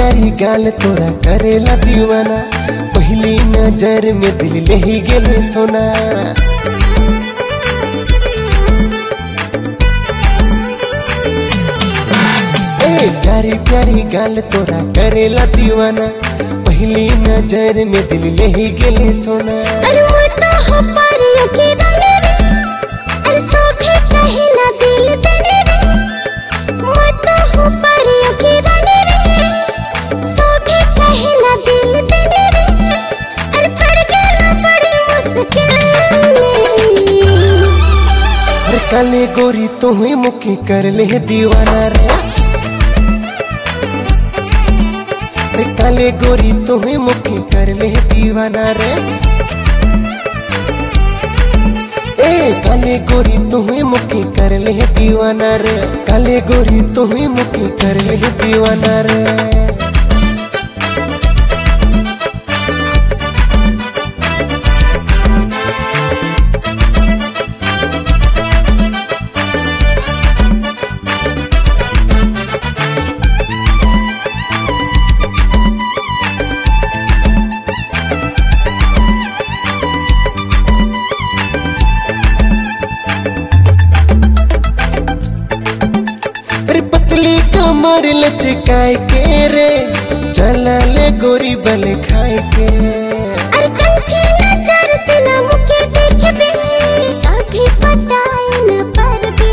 प्यारी गाल तोरा करेला दीवाना, पहली नजर में दिल ले ही गेले सोना। प्यारी प्यारी गाल तोरा करेला दीवाना, पहली नजर में दिल ले ही गेले सोना। अरे वो तो हो परियों की रानी रे, अरे सोभे कहे ना दिल देने रे। वो तो हो परियों की रानी रे, सोभे कहे ना दिल देने रे। अरे पड़ गया बड़ी मुश्किल में। अरे काले गोरी तो हुई मुकी कर ले दीवाना रे। काले गोरी तो हुई मुकी कर ले दीवाना रे। काले गोरी तो हुई मुकी कर ले दीवाना रे। काले गोरी तो हुई मुकी कर ले दीवाना रे। कमर लचकाए के रे, चला ले गोरी बल खाए के। अरे कंची नजर से न मुके देखे बे, कभी पटाए न पर बे।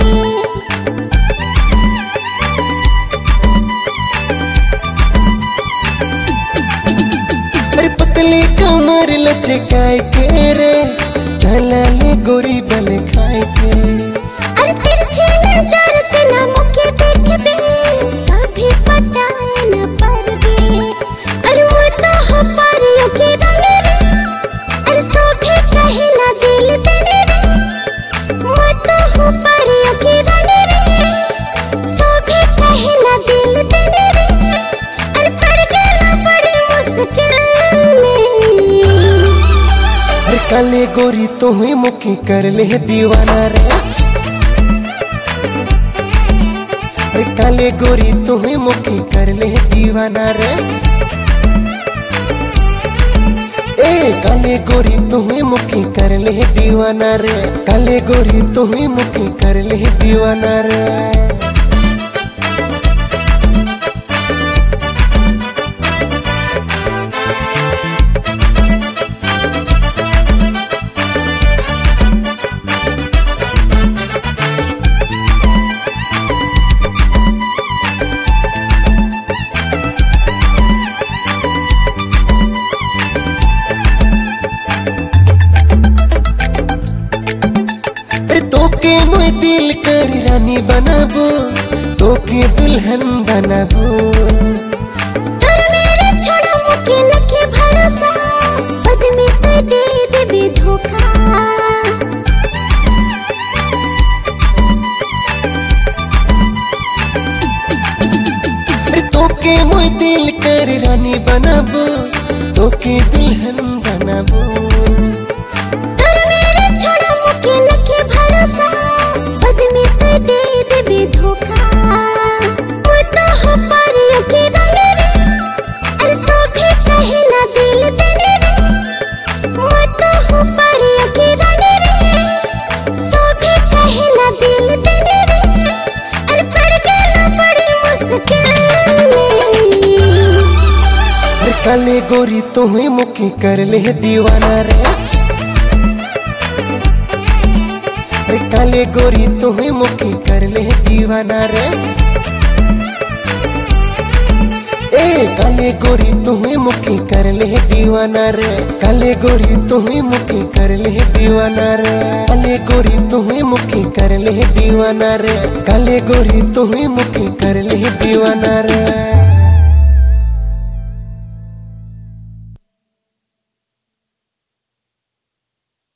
अरे पतली कमर लचकाए के रे, चला ले गोरी बल खाए के। अरे तिरछी नजर से न मुके देखे बे, कभी पटाए न पर बे। अरे वो तो हो परियों की रानी रे, अरे सोभे कहे ना दिल देने रे। वो तो हो परियों की रानी रे, सोभे कहे ना दिल देने रे। अरे पड़ गया बड़ी मुश्किल में। अरे काले गोरी तो हुई मुकी कर ले दीवाना रे। काले गोरी तो हुई मुकी कर ले दीवाना रे। काले गोरी तो हुई मुकी कर ले दीवाना रे। काले गोरी तो हुई मुकी कर ले दीवाना रे। तोके मोय दिल कर रानी बनाबो, तोके दुल्हन बनाबो। तर मेरे छोड़ो मुके नके भरोसा, बद में तो दे देबे धोखा। तोके मोय दिल कर रानी बनाबो, तोके दुल्हन बनाबो। तर मेरे छोड़ो मुके नके भरोसा, बद में तो दे देबे धोखा। वो तो हो परियों की रानी रे, अरे सोभे कहे ना दिल देने रे। वो तो हो परियों की रानी रे, सोभे कहे ना दिल देने रे। अरे पड़ गया बड़ी मुश्किल में। अरे काले गोरी तो हुई मुकी कर ले दीवाना रे। काले गोरी तो हुई मुकी कर ले दीवाना रे। काले गोरी तो हुई मुकी कर ले दीवाना रे। काले गोरी तो हुई मुकी कर ले दीवाना रे। काले गोरी तो हुई मुकी कर ले दीवाना रे। काले गोरी तो हुई मुकी कर ले दीवाना रे।